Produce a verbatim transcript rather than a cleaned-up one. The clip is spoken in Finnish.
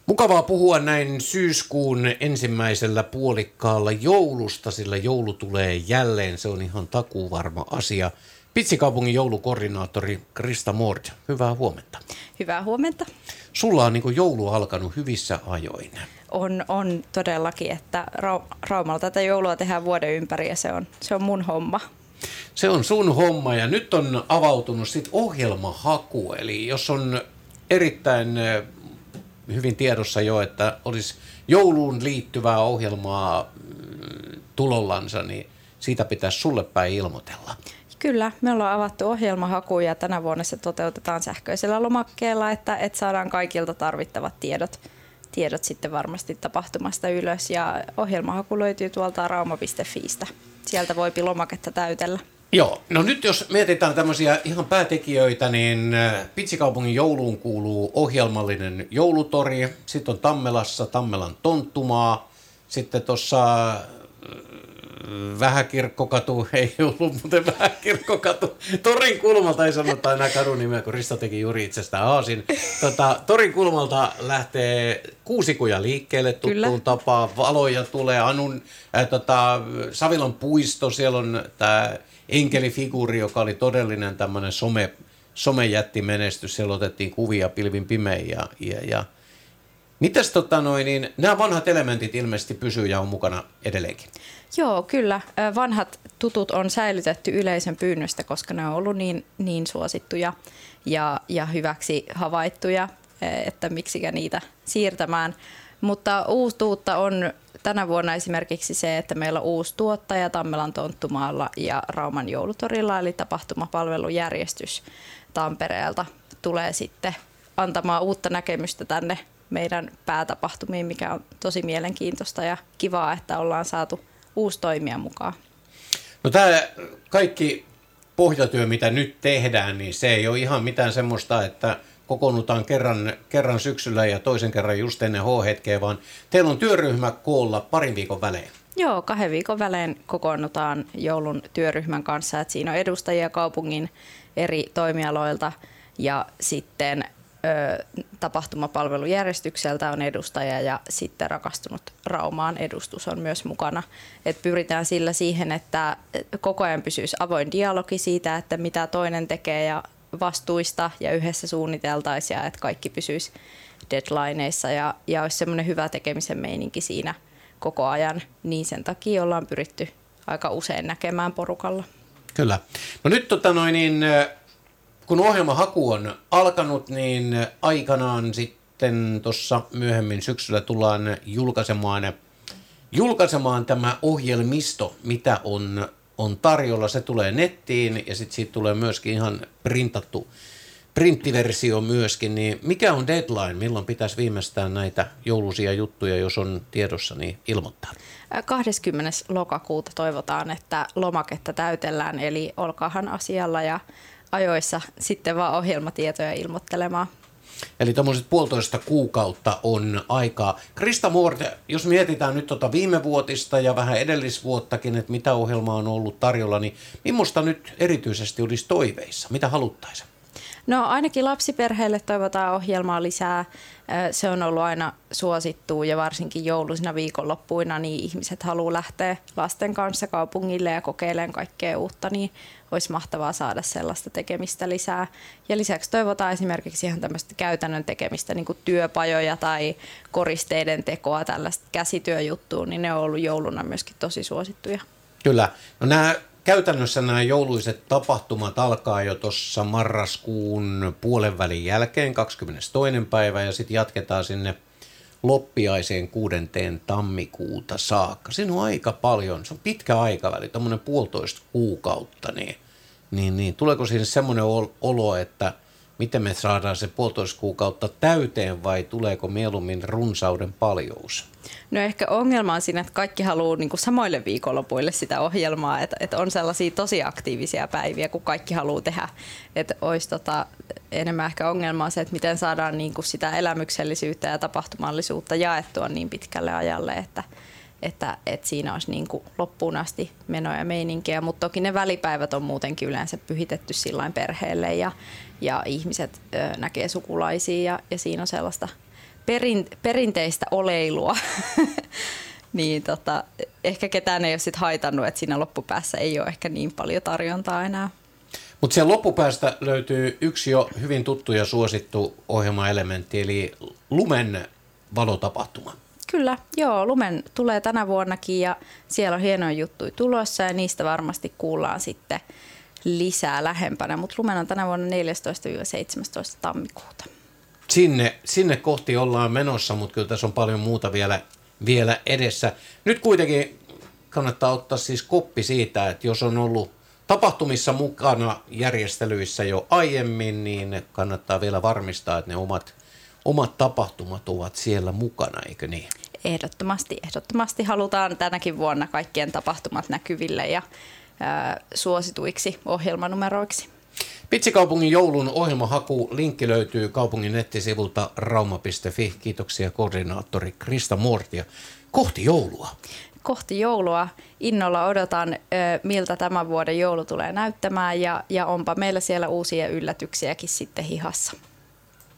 Mukavaa puhua näin syyskuun ensimmäisellä puolikkaalla joulusta, sillä joulu tulee jälleen. Se on ihan takuuvarma asia. Pitsikaupungin joulukoordinaattori Krista Mord, hyvää huomenta. Hyvää huomenta. Sulla on niin kuin joulu alkanut hyvissä ajoin. On, on todellakin, että Raumalla tätä joulua tehdään vuoden ympäri ja se on, se on mun homma. Se on sun homma ja nyt on avautunut sit ohjelmahaku. Eli jos on erittäin hyvin tiedossa jo, että olisi jouluun liittyvää ohjelmaa tulollansa, niin siitä pitäisi sulle päin ilmoitella. Kyllä, me ollaan avattu ohjelmahaku ja tänä vuonna se toteutetaan sähköisellä lomakkeella, että, että saadaan kaikilta tarvittavat tiedot, tiedot sitten varmasti tapahtumasta ylös. Ja ohjelmahaku löytyy tuolta rauma piste fiistä. Sieltä voipi lomaketta täytellä. Joo, no nyt jos mietitään tämmöisiä ihan päätekijöitä, niin Pitsikaupungin jouluun kuuluu ohjelmallinen joulutori, sitten on Tammelassa Tammelan tonttumaa, sitten tuossa Vähäkirkkokatu, ei ollut muuten Vähäkirkkokatu, Torin kulmalta ei sanota enää kadun nimeä, kun Risto teki juuri itsestään aasin. Tota, Torin kulmalta lähtee Kuusikuja liikkeelle tuttuun Kyllä. tapaan, valoja tulee, Anun, äh, tota, Savilan puisto, siellä on tämä enkelifiguuri, joka oli todellinen tämmöinen some, somejättimenestys, siellä otettiin kuvia pilvin pimein ja, ja, ja. Mitäs tota noin, niin nämä vanhat elementit ilmeisesti pysyy ja on mukana edelleenkin? Joo, kyllä. Vanhat tutut on säilytetty yleisön pyynnöstä, koska ne on ollut niin, niin suosittuja ja, ja hyväksi havaittuja, että miksikä niitä siirtämään. Mutta uutuutta on tänä vuonna esimerkiksi se, että meillä on uusi tuottaja Tammelan tonttumaalla ja Rauman joulutorilla, eli tapahtumapalvelujärjestys Tampereelta tulee sitten antamaan uutta näkemystä tänne meidän päätapahtumiin, mikä on tosi mielenkiintoista ja kivaa, että ollaan saatu uusi toimija mukaan. No tämä kaikki pohjatyö, mitä nyt tehdään, niin se ei ole ihan mitään semmoista, että kokoonnutaan kerran, kerran syksyllä ja toisen kerran just ennen H-hetkeä, vaan teillä on työryhmä koolla parin viikon välein. Joo, kahden viikon välein kokoonnutaan joulun työryhmän kanssa, että siinä on edustajia kaupungin eri toimialoilta ja sitten ö, tapahtumapalvelujärjestykseltä on edustaja ja sitten Rakastunut Raumaan edustus on myös mukana. Et pyritään sillä siihen, että koko ajan pysyisi avoin dialogi siitä, että mitä toinen tekee ja vastuista ja yhdessä suunniteltaisiin ja että kaikki pysyisi deadlineissa ja, ja olisi semmoinen hyvä tekemisen meininki siinä koko ajan, niin sen takia ollaan pyritty aika usein näkemään porukalla. Kyllä. No nyt tota noin, niin, kun ohjelmahaku on alkanut, niin aikanaan sitten tuossa myöhemmin syksyllä tullaan julkaisemaan, julkaisemaan tämä ohjelmisto, mitä on on tarjolla. Se tulee nettiin ja sitten siitä tulee myöskin ihan printattu printtiversio myöskin. Niin mikä on deadline? Milloin pitäisi viimeistään näitä jouluisia juttuja, jos on tiedossa, niin ilmoittaa? kahdeskymmenes lokakuuta toivotaan, että lomaketta täytellään, eli olkaahan asialla ja ajoissa sitten vaan ohjelmatietoja ilmoittelemaan. Eli tuommoiset puolitoista kuukautta on aikaa. Krista Mord, jos mietitään nyt tuota viimevuotista ja vähän edellisvuottakin, että mitä ohjelmaa on ollut tarjolla, niin millaista nyt erityisesti olisi toiveissa? Mitä haluttaisiin? No ainakin lapsiperheille toivotaan ohjelmaa lisää. Se on ollut aina suosittua ja varsinkin jouluisina viikonloppuina niin ihmiset haluaa lähteä lasten kanssa kaupungille ja kokeilemaan kaikkea uutta, niin olisi mahtavaa saada sellaista tekemistä lisää. Ja lisäksi toivotaan esimerkiksi ihan tämmöistä käytännön tekemistä, niin kuin työpajoja tai koristeiden tekoa, tällaista käsityöjuttua, niin ne on ollut jouluna myöskin tosi suosittuja. Kyllä. No nämä käytännössä nämä jouluiset tapahtumat alkaa jo tuossa marraskuun puolen välin jälkeen, kahdeskymmenestoinen päivä, ja sitten jatketaan sinne loppiaiseen kuudenteen tammikuuta saakka. Siinä on aika paljon, se on pitkä aikaväli, tämmöinen puolitoista kuukautta, niin, niin, niin tuleeko siinä semmoinen olo, että miten me saadaan se puolitoista kuukautta täyteen vai tuleeko mieluummin runsauden paljous? No ehkä ongelma on siinä, että kaikki haluaa niin kuin samoille viikonlopuille sitä ohjelmaa, että, että on sellaisia tosi aktiivisia päiviä, kun kaikki haluaa tehdä. Että olisi tota, enemmän ehkä ongelmaa se, että miten saadaan niin kuin sitä elämyksellisyyttä ja tapahtumallisuutta jaettua niin pitkälle ajalle, että, että, että siinä olisi niin kuin loppuun asti menoja ja meininkiä. Mutta toki ne välipäivät on muutenkin yleensä pyhitetty sillain perheelle ja, ja ihmiset ö, näkee sukulaisia ja, ja siinä on sellaista perin, perinteistä oleilua, niin tota, ehkä ketään ei ole sit haitannut, että siinä loppupäässä ei ole ehkä niin paljon tarjontaa enää. Mutta siellä loppupäästä löytyy yksi jo hyvin tuttu ja suosittu ohjelmaelementti, eli lumen valotapahtuma. Kyllä, joo, Lumen tulee tänä vuonnakin ja siellä on hienoja juttuja tulossa ja niistä varmasti kuullaan sitten lisää lähempänä, mutta Lumen on tänä vuonna neljästoista seitsemästoista tammikuuta. Sinne, sinne kohti ollaan menossa, mutta kyllä tässä on paljon muuta vielä, vielä edessä. Nyt kuitenkin kannattaa ottaa siis koppi siitä, että jos on ollut tapahtumissa mukana järjestelyissä jo aiemmin, niin kannattaa vielä varmistaa, että ne omat, omat tapahtumat ovat siellä mukana, eikö niin? Ehdottomasti, ehdottomasti halutaan tänäkin vuonna kaikkien tapahtumat näkyville ja ää, suosituiksi ohjelmanumeroiksi. Pitsikaupungin joulun ohjelmahaku, linkki löytyy kaupungin nettisivulta rauma piste fi. Kiitoksia koordinaattori Krista Moortia. Kohti joulua. Kohti joulua. Innolla odotan, miltä tämän vuoden joulu tulee näyttämään ja, ja onpa meillä siellä uusia yllätyksiäkin sitten hihassa.